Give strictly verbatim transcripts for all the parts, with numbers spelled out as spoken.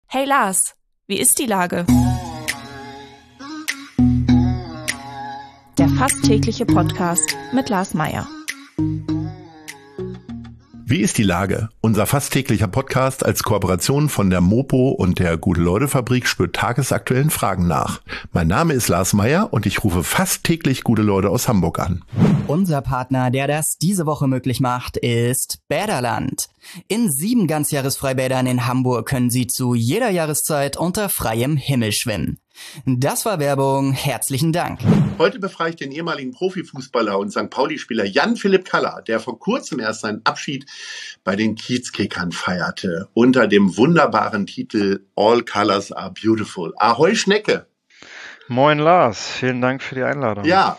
Hey Lars, wie ist die Lage? Der fast tägliche Podcast mit Lars Meyer. Wie ist die Lage? Unser fast täglicher Podcast als Kooperation von der Mopo und der Gute-Leute-Fabrik spürt tagesaktuellen Fragen nach. Mein Name ist Lars Meyer und ich rufe fast täglich gute Leute aus Hamburg an. Unser Partner, der das diese Woche möglich macht, ist Bäderland. In sieben Ganzjahresfreibädern in Hamburg können Sie zu jeder Jahreszeit unter freiem Himmel schwimmen. Das war Werbung. Herzlichen Dank. Heute befrage ich den ehemaligen Profifußballer und Sankt Pauli-Spieler Jan-Philipp Kaller, der vor kurzem erst seinen Abschied bei den Kiezkickern feierte, unter dem wunderbaren Titel All Colors are Beautiful. Ahoi Schnecke! Moin Lars, vielen Dank für die Einladung. Ja,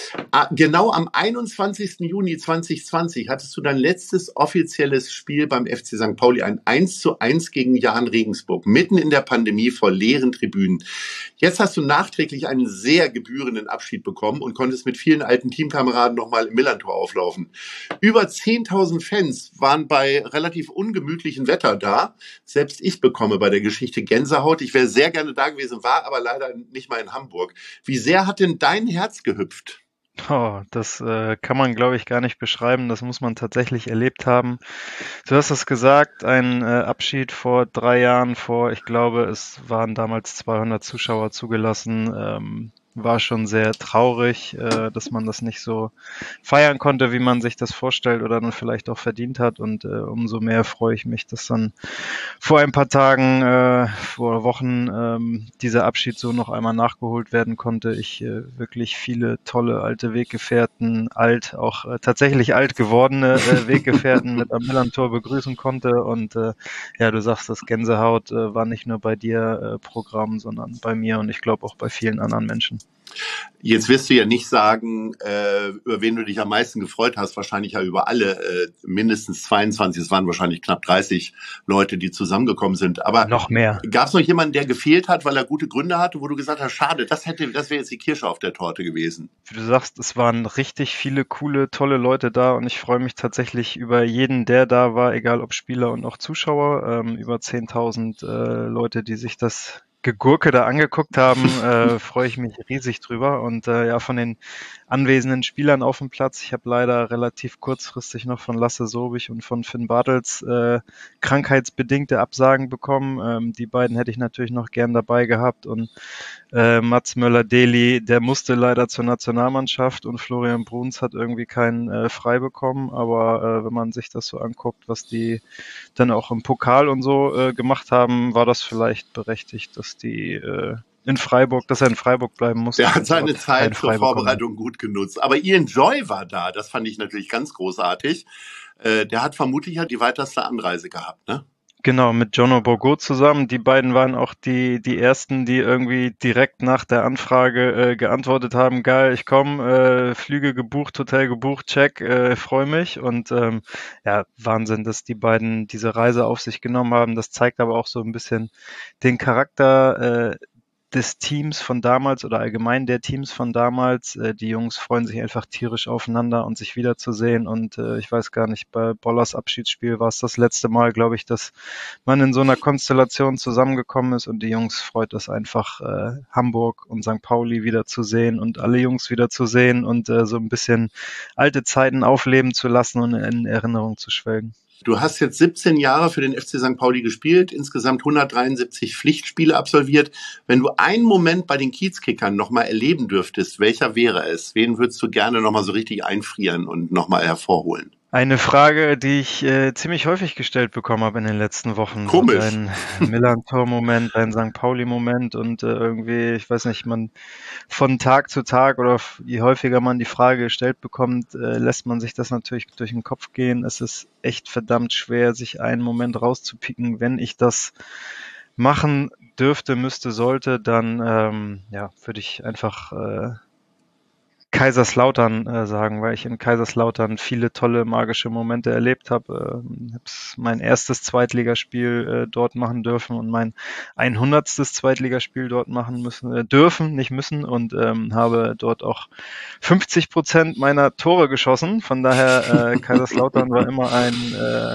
genau am einundzwanzigsten Juni zweitausendzwanzig hattest du dein letztes offizielles Spiel beim F C Sankt Pauli, ein eins zu eins gegen Jahn Regensburg, mitten in der Pandemie vor leeren Tribünen. Jetzt hast du nachträglich einen sehr gebührenden Abschied bekommen und konntest mit vielen alten Teamkameraden nochmal im Millantor auflaufen. Über zehntausend Fans waren bei relativ ungemütlichem Wetter da. Selbst ich bekomme bei der Geschichte Gänsehaut. Ich wäre sehr gerne da gewesen, war aber leider nicht mal in Hamburg. Wie sehr hat denn dein Herz gehüpft? Oh, das äh, kann man, glaube ich, gar nicht beschreiben. Das muss man tatsächlich erlebt haben. Du hast es gesagt, ein äh, Abschied vor drei Jahren, vor, ich glaube, es waren damals zweihundert Zuschauer zugelassen. Ähm, war schon sehr traurig, äh, dass man das nicht so feiern konnte, wie man sich das vorstellt oder dann vielleicht auch verdient hat. Und äh, umso mehr freue ich mich, dass dann vor ein paar Tagen, äh, vor Wochen ähm, dieser Abschied so noch einmal nachgeholt werden konnte. Ich äh, wirklich viele tolle alte Weggefährten, alt, auch äh, tatsächlich alt gewordene äh, Weggefährten mit am Millantor begrüßen konnte. Und äh, ja, du sagst, das Gänsehaut äh, war nicht nur bei dir äh, Programm, sondern bei mir und ich glaube auch bei vielen anderen Menschen. Jetzt wirst du ja nicht sagen, äh, über wen du dich am meisten gefreut hast, wahrscheinlich ja über alle, äh, mindestens zweiundzwanzig, es waren wahrscheinlich knapp dreißig Leute, die zusammengekommen sind. Aber noch mehr. Gab es noch jemanden, der gefehlt hat, weil er gute Gründe hatte, wo du gesagt hast, schade, das hätte, das wäre jetzt die Kirsche auf der Torte gewesen? Wie du sagst, es waren richtig viele coole, tolle Leute da und ich freue mich tatsächlich über jeden, der da war, egal ob Spieler und auch Zuschauer, ähm, über zehntausend äh, Leute, die sich das Gegurke da angeguckt haben, äh, freue ich mich riesig drüber. Und äh, ja, von den anwesenden Spielern auf dem Platz, ich habe leider relativ kurzfristig noch von Lasse Sobich und von Finn Bartels äh, krankheitsbedingte Absagen bekommen. Ähm, die beiden hätte ich natürlich noch gern dabei gehabt. Und äh, Mats Möller-Deli, der musste leider zur Nationalmannschaft und Florian Bruns hat irgendwie keinen äh, frei bekommen. Aber äh, wenn man sich das so anguckt, was die dann auch im Pokal und so äh, gemacht haben, war das vielleicht berechtigt, dass die äh, in Freiburg, dass er in Freiburg bleiben musste. Er hat seine Zeit zur Vorbereitung gut genutzt. Aber Ian Joy war da, das fand ich natürlich ganz großartig. Äh, der hat vermutlich ja die weiteste Anreise gehabt, ne? Genau, mit Jono Bourgault zusammen. Die beiden waren auch die die ersten, die irgendwie direkt nach der Anfrage äh, geantwortet haben, geil, ich komme, äh, Flüge gebucht, Hotel gebucht, check, äh, freue mich. Und ähm, ja, Wahnsinn, dass die beiden diese Reise auf sich genommen haben. Das zeigt aber auch so ein bisschen den Charakter äh, des Teams von damals oder allgemein der Teams von damals. Äh, die Jungs freuen sich einfach tierisch aufeinander und sich wiederzusehen. Und äh, ich weiß gar nicht, bei Bollers Abschiedsspiel war es das letzte Mal, glaube ich, dass man in so einer Konstellation zusammengekommen ist. Und die Jungs freut es einfach, äh, Hamburg und Sankt Pauli wieder zu sehen und alle Jungs wieder zu sehen und äh, so ein bisschen alte Zeiten aufleben zu lassen und in Erinnerung zu schwelgen. Du hast jetzt siebzehn Jahre für den F C Sankt Pauli gespielt, insgesamt hundertdreiundsiebzig Pflichtspiele absolviert. Wenn du einen Moment bei den Kiezkickern nochmal erleben dürftest, welcher wäre es? Wen würdest du gerne nochmal so richtig einfrieren und nochmal hervorholen? Eine Frage, die ich äh, ziemlich häufig gestellt bekommen habe in den letzten Wochen. Komisch. So ein Millantor-Moment, ein Sankt Pauli-Moment und äh, irgendwie, ich weiß nicht, man von Tag zu Tag oder je häufiger man die Frage gestellt bekommt, äh, lässt man sich das natürlich durch den Kopf gehen. Es ist echt verdammt schwer, sich einen Moment rauszupicken. Wenn ich das machen dürfte, müsste, sollte, dann ähm, ja, würde ich einfach äh, Kaiserslautern äh, sagen, weil ich in Kaiserslautern viele tolle magische Momente erlebt habe. Ich äh, habe mein erstes Zweitligaspiel äh, dort machen dürfen und mein hundertstes Zweitligaspiel dort machen müssen, äh, dürfen, nicht müssen und ähm, habe dort auch fünfzig Prozent meiner Tore geschossen. Von daher äh, Kaiserslautern war immer ein äh,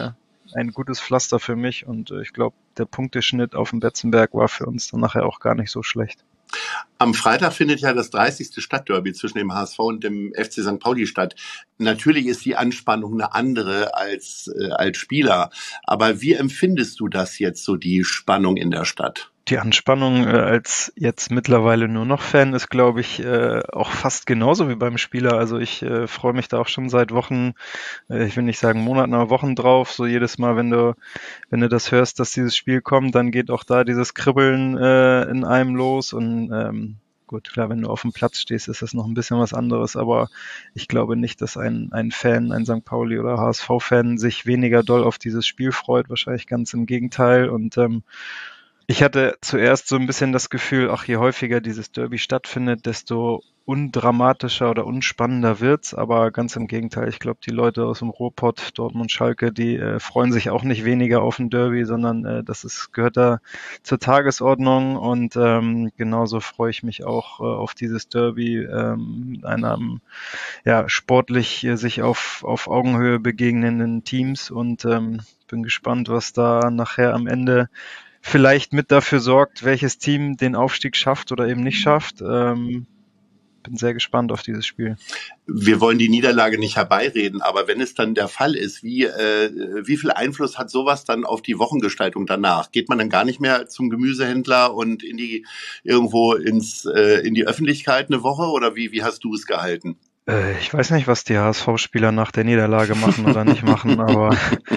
ein gutes Pflaster für mich und äh, ich glaube, der Punkteschnitt auf dem Betzenberg war für uns dann nachher auch gar nicht so schlecht. Am Freitag findet ja das dreißigste Stadtderby zwischen dem H S V und dem F C Sankt Pauli statt. Natürlich ist die Anspannung eine andere als, äh, als Spieler. Aber wie empfindest du das jetzt, so die Spannung in der Stadt? Die Anspannung äh, als jetzt mittlerweile nur noch Fan ist, glaube ich, äh, auch fast genauso wie beim Spieler. Also ich äh, freue mich da auch schon seit Wochen, äh, ich will nicht sagen Monaten, aber Wochen drauf. So jedes Mal, wenn du, wenn du das hörst, dass dieses Spiel kommt, dann geht auch da dieses Kribbeln äh, in einem los. Und ähm, gut, klar, wenn du auf dem Platz stehst, ist das noch ein bisschen was anderes. Aber ich glaube nicht, dass ein, ein Fan, ein Sankt Pauli oder H S V-Fan sich weniger doll auf dieses Spiel freut. Wahrscheinlich ganz im Gegenteil. Und ähm, ich hatte zuerst so ein bisschen das Gefühl, ach, je häufiger dieses Derby stattfindet, desto undramatischer oder unspannender wird's, aber ganz im Gegenteil. Ich glaube, die Leute aus dem Ruhrpott, Dortmund, Schalke, die äh, freuen sich auch nicht weniger auf ein Derby, sondern äh, das ist, gehört da zur Tagesordnung und ähm, genauso freue ich mich auch äh, auf dieses Derby, ähm, einem ja sportlich äh, sich auf auf Augenhöhe begegnenden Teams und ähm, bin gespannt, was da nachher am Ende vielleicht mit dafür sorgt, welches Team den Aufstieg schafft oder eben nicht schafft. Ähm, bin sehr gespannt auf dieses Spiel. Wir wollen die Niederlage nicht herbeireden, aber wenn es dann der Fall ist, wie, äh, wie viel Einfluss hat sowas dann auf die Wochengestaltung danach? Geht man dann gar nicht mehr zum Gemüsehändler und in die irgendwo ins äh, in die Öffentlichkeit eine Woche oder wie, wie hast du es gehalten? Äh, ich weiß nicht, was die H S V-Spieler nach der Niederlage machen oder nicht machen, aber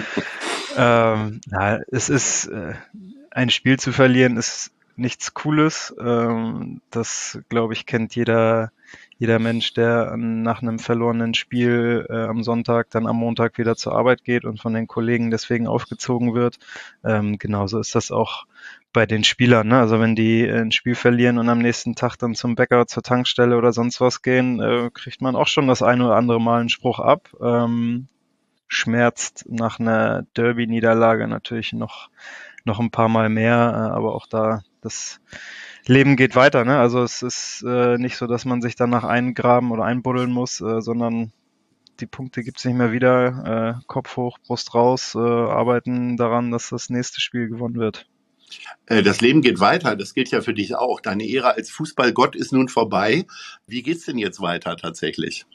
ähm, na, es ist äh, ein Spiel zu verlieren ist nichts Cooles. Ähm, das, glaube ich, kennt jeder jeder Mensch, der an, nach einem verlorenen Spiel äh, am Sonntag dann am Montag wieder zur Arbeit geht und von den Kollegen deswegen aufgezogen wird. Ähm, genauso ist das auch bei den Spielern. Ne? Also wenn die ein Spiel verlieren und am nächsten Tag dann zum Bäcker, zur Tankstelle oder sonst was gehen, äh, kriegt man auch schon das eine oder andere Mal einen Spruch ab. Ähm, schmerzt nach einer Derby-Niederlage natürlich noch noch ein paar Mal mehr, aber auch da, das Leben geht weiter, ne? Also es ist äh, nicht so, dass man sich danach eingraben oder einbuddeln muss, äh, sondern die Punkte gibt's nicht mehr wieder. Äh, Kopf hoch, Brust raus, äh, arbeiten daran, dass das nächste Spiel gewonnen wird. Das Leben geht weiter, das gilt ja für dich auch. Deine Ära als Fußballgott ist nun vorbei. Wie geht's denn jetzt weiter tatsächlich?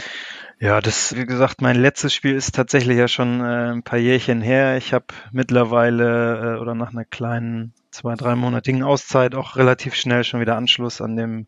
Ja, das, wie gesagt, mein letztes Spiel ist tatsächlich ja schon äh, ein paar Jährchen her. Ich habe mittlerweile äh, oder nach einer kleinen zwei, dreimonatigen Auszeit auch relativ schnell schon wieder Anschluss an dem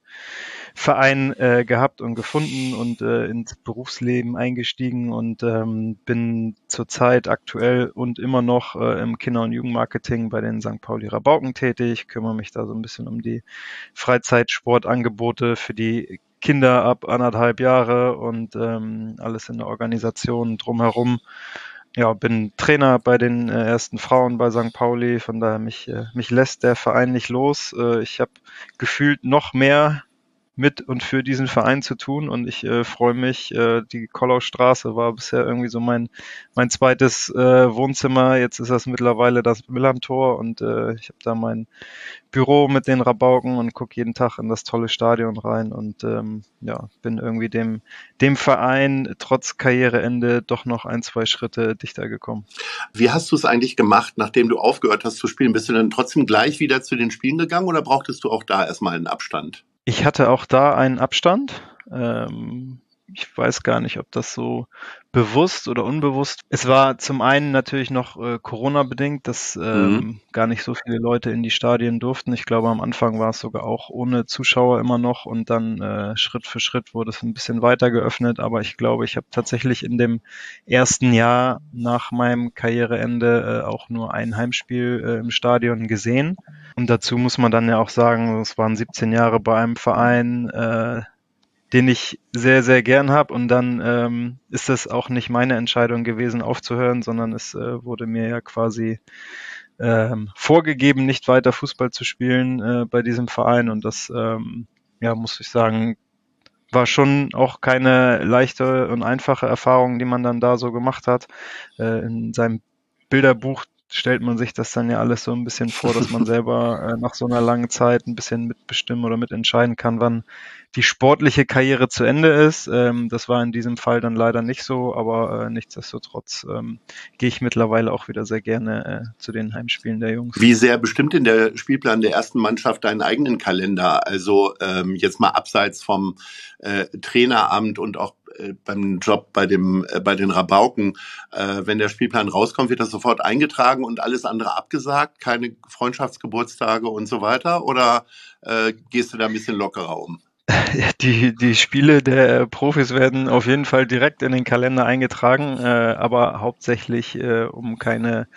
Verein äh, gehabt und gefunden und äh, ins Berufsleben eingestiegen und ähm, bin zurzeit aktuell und immer noch äh, im Kinder- und Jugendmarketing bei den Sankt Pauli Rabauken tätig, kümmere mich da so ein bisschen um die Freizeitsportangebote für die Kinder ab anderthalb Jahre und ähm, alles in der Organisation drumherum. Ja, bin Trainer bei den äh, ersten Frauen bei Sankt Pauli, von daher mich, äh, mich lässt der Verein nicht los. Äh, ich habe gefühlt noch mehr mit und für diesen Verein zu tun und ich äh, freue mich. Äh, die Kollaustraße war bisher irgendwie so mein mein zweites äh, Wohnzimmer. Jetzt ist das mittlerweile das Millantor und äh, ich habe da mein Büro mit den Rabauken und gucke jeden Tag in das tolle Stadion rein und ähm, ja, bin irgendwie dem dem Verein trotz Karriereende doch noch ein, zwei Schritte dichter gekommen. Wie hast du es eigentlich gemacht, nachdem du aufgehört hast zu spielen? Bist du dann trotzdem gleich wieder zu den Spielen gegangen oder brauchtest du auch da erstmal einen Abstand? Ich hatte auch da einen Abstand. Ähm, ich weiß gar nicht, ob das so bewusst oder unbewusst. Es war zum einen natürlich noch äh, Corona-bedingt, dass ähm, mhm. gar nicht so viele Leute in die Stadien durften. Ich glaube, am Anfang war es sogar auch ohne Zuschauer immer noch und dann äh, Schritt für Schritt wurde es ein bisschen weiter geöffnet. Aber ich glaube, ich habe tatsächlich in dem ersten Jahr nach meinem Karriereende äh, auch nur ein Heimspiel äh, im Stadion gesehen. Und dazu muss man dann ja auch sagen, es waren siebzehn Jahre bei einem Verein, äh, den ich sehr, sehr gern habe. Und dann ähm, ist das auch nicht meine Entscheidung gewesen, aufzuhören, sondern es äh, wurde mir ja quasi ähm, vorgegeben, nicht weiter Fußball zu spielen äh, bei diesem Verein. Und das, ähm, ja, muss ich sagen, war schon auch keine leichte und einfache Erfahrung, die man dann da so gemacht hat. Äh, in seinem Bilderbuch stellt man sich das dann ja alles so ein bisschen vor, dass man selber äh, nach so einer langen Zeit ein bisschen mitbestimmen oder mitentscheiden kann, wann die sportliche Karriere zu Ende ist. Ähm, das war in diesem Fall dann leider nicht so, aber äh, nichtsdestotrotz ähm, gehe ich mittlerweile auch wieder sehr gerne äh, zu den Heimspielen der Jungs. Wie sehr bestimmt denn der Spielplan der ersten Mannschaft deinen eigenen Kalender? Also ähm, jetzt mal abseits vom äh, Traineramt und auch äh, beim Job bei dem äh, bei den Rabauken. Äh, wenn der Spielplan rauskommt, wird das sofort eingetragen und alles andere abgesagt? Keine Freundschaftsgeburtstage und so weiter? Oder äh, gehst du da ein bisschen lockerer um? Die, die Spiele der Profis werden auf jeden Fall direkt in den Kalender eingetragen, äh, aber hauptsächlich äh, um keine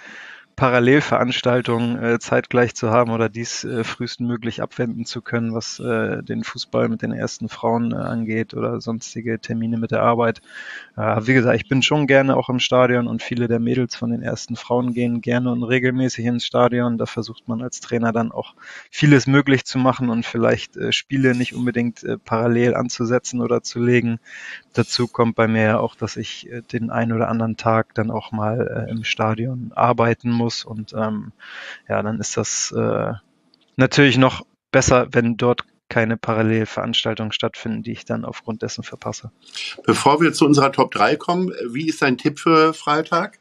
Parallelveranstaltungen äh, zeitgleich zu haben oder dies äh, frühestmöglich abwenden zu können, was äh, den Fußball mit den ersten Frauen äh, angeht oder sonstige Termine mit der Arbeit. Äh, wie gesagt, ich bin schon gerne auch im Stadion und viele der Mädels von den ersten Frauen gehen gerne und regelmäßig ins Stadion. Da versucht man als Trainer dann auch vieles möglich zu machen und vielleicht äh, Spiele nicht unbedingt äh, parallel anzusetzen oder zu legen. Dazu kommt bei mir ja auch, dass ich äh, den einen oder anderen Tag dann auch mal äh, im Stadion arbeiten muss. Und ähm, ja, dann ist das äh, natürlich noch besser, wenn dort keine Parallelveranstaltungen stattfinden, die ich dann aufgrund dessen verpasse. Bevor wir zu unserer Top drei kommen, wie ist dein Tipp für Freitag?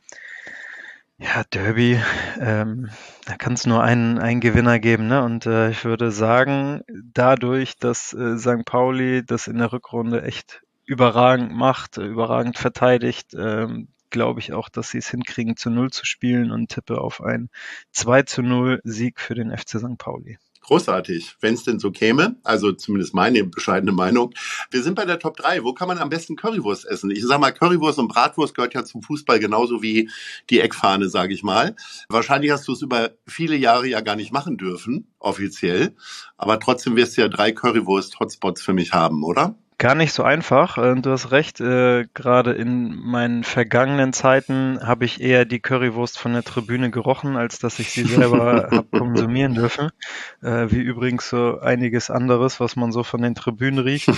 Ja, Derby, ähm, da kann es nur einen, einen Gewinner geben, ne? Und äh, ich würde sagen, dadurch, dass äh, Sankt Pauli das in der Rückrunde echt überragend macht, äh, überragend verteidigt, ähm, glaube ich auch, dass sie es hinkriegen, zu Null zu spielen und tippe auf einen zwei zu null Sieg für den F C Sankt Pauli. Großartig, wenn es denn so käme, also zumindest meine bescheidene Meinung. Wir sind bei der Top drei. Wo kann man am besten Currywurst essen? Ich sag mal, Currywurst und Bratwurst gehört ja zum Fußball genauso wie die Eckfahne, sage ich mal. Wahrscheinlich hast du es über viele Jahre ja gar nicht machen dürfen, offiziell. Aber trotzdem wirst du ja drei Currywurst-Hotspots für mich haben, oder? Gar nicht so einfach. Du hast recht, äh, gerade in meinen vergangenen Zeiten habe ich eher die Currywurst von der Tribüne gerochen, als dass ich sie selber habe konsumieren dürfen. Äh, wie übrigens so einiges anderes, was man so von den Tribünen riecht.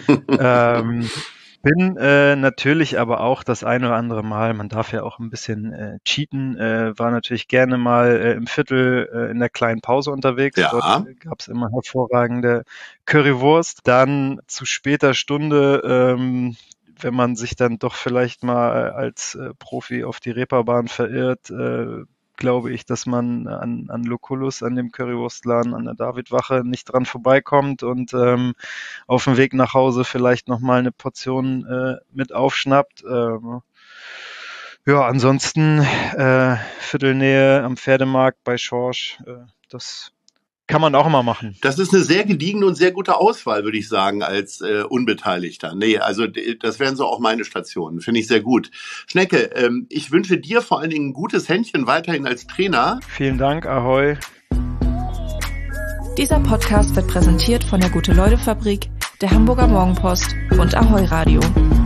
ähm, bin äh, natürlich aber auch das ein oder andere Mal, man darf ja auch ein bisschen äh, cheaten, äh, war natürlich gerne mal äh, im Viertel äh, in der kleinen Pause unterwegs. Ja. Dort äh, gab es immer hervorragende Currywurst. Dann zu später Stunde, ähm, wenn man sich dann doch vielleicht mal als äh, Profi auf die Reeperbahn verirrt, äh, glaube ich, dass man an, an Lucullus, an dem Currywurstladen, an der Davidwache nicht dran vorbeikommt und ähm, auf dem Weg nach Hause vielleicht nochmal eine Portion äh, mit aufschnappt. Ähm, ja, ansonsten äh, Viertelnähe am Pferdemarkt bei Schorsch, äh, das kann man auch mal machen. Das ist eine sehr gediegene und sehr gute Auswahl, würde ich sagen, als äh, Unbeteiligter. Nee, also das wären so auch meine Stationen. Finde ich sehr gut. Schnecke, ähm, ich wünsche dir vor allen Dingen ein gutes Händchen weiterhin als Trainer. Vielen Dank, Ahoi. Dieser Podcast wird präsentiert von der Gute-Leute-Fabrik, der Hamburger Morgenpost und Ahoi Radio.